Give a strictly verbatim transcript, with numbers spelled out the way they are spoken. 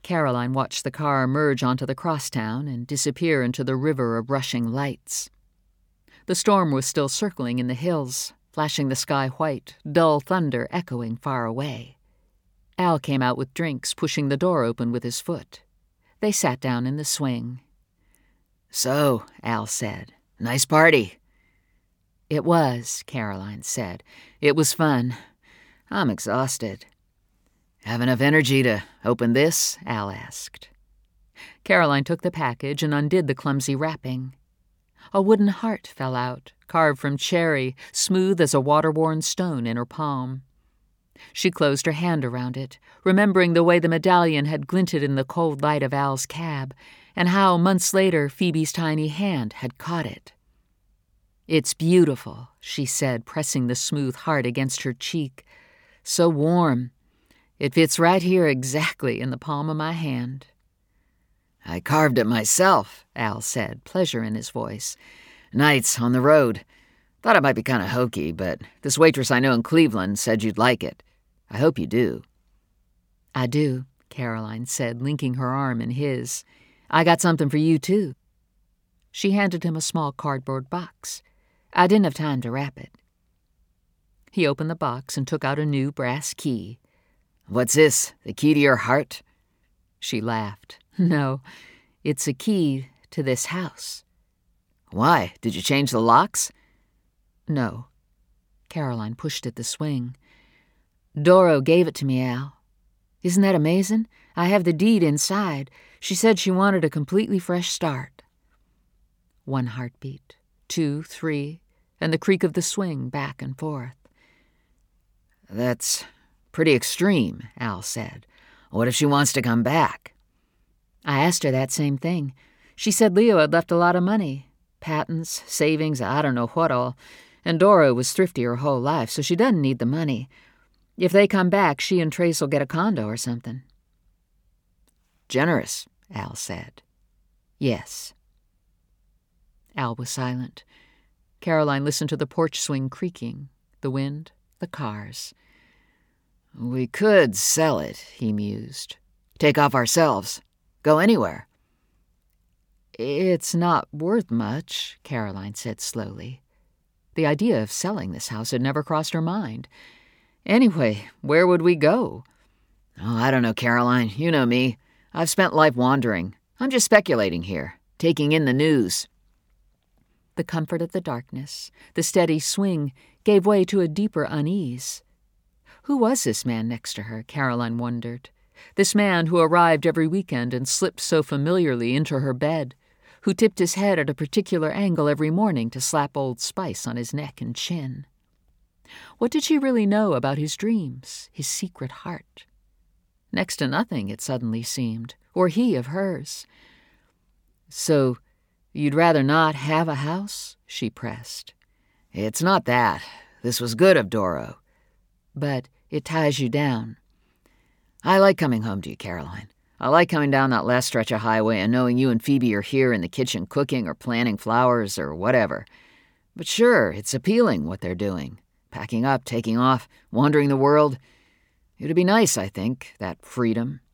Caroline watched the car merge onto the crosstown and disappear into the river of rushing lights. The storm was still circling in the hills, flashing the sky white, dull thunder echoing far away. Al came out with drinks, pushing the door open with his foot. They sat down in the swing. "So," Al said, "nice party." "It was," Caroline said. "It was fun. I'm exhausted." "Have enough energy to open this?" Al asked. Caroline took the package and undid the clumsy wrapping. A wooden heart fell out, carved from cherry, smooth as a water-worn stone in her palm. She closed her hand around it, remembering the way the medallion had glinted in the cold light of Al's cab, and how, months later, Phoebe's tiny hand had caught it. "It's beautiful," she said, pressing the smooth heart against her cheek. "So warm. It fits right here exactly in the palm of my hand." "I carved it myself," Al said, pleasure in his voice. "Nights on the road. Thought it might be kind of hokey, but this waitress I know in Cleveland said you'd like it. I hope you do." "I do," Caroline said, linking her arm in his. "I got something for you, too." She handed him a small cardboard box. I didn't have time to wrap it. He opened the box and took out a new brass key. "What's this, the key to your heart?" She laughed. "No, it's a key to this house." "Why? Did you change the locks?" "No." Caroline pushed at the swing. "Doro gave it to me, Al. Isn't that amazing? I have the deed inside. She said she wanted a completely fresh start." One heartbeat, two, three, and the creak of the swing back and forth. "That's pretty extreme," Al said. "What if she wants to come back?" I asked her that same thing. She said Leo had left a lot of money. Patents, savings, I don't know what all. And Doro was thrifty her whole life, so she doesn't need the money. If they come back, she and Trace will get a condo or something." "Generous," Al said. "Yes." Al was silent. Caroline listened to the porch swing creaking, the wind, the cars. "We could sell it," he mused. "Take off ourselves. Go anywhere." "It's not worth much," Caroline said slowly. The idea of selling this house had never crossed her mind. "Anyway, where would we go?" "Oh, I don't know, Caroline. You know me. I've spent life wandering. I'm just speculating here, taking in the news." The comfort of the darkness, the steady swing, gave way to a deeper unease. Who was this man next to her, Caroline wondered? This man who arrived every weekend and slipped so familiarly into her bed, who tipped his head at a particular angle every morning to slap Old Spice on his neck and chin. What did she really know about his dreams, his secret heart? Next to nothing, it suddenly seemed, or he of hers. "So, you'd rather not have a house?" she pressed. "It's not that. This was good of Doro." "But it ties you down." "I like coming home to you, Caroline. I like coming down that last stretch of highway and knowing you and Phoebe are here in the kitchen cooking or planting flowers or whatever. But sure, it's appealing what they're doing. Packing up, taking off, wandering the world. It'd be nice, I think, that freedom.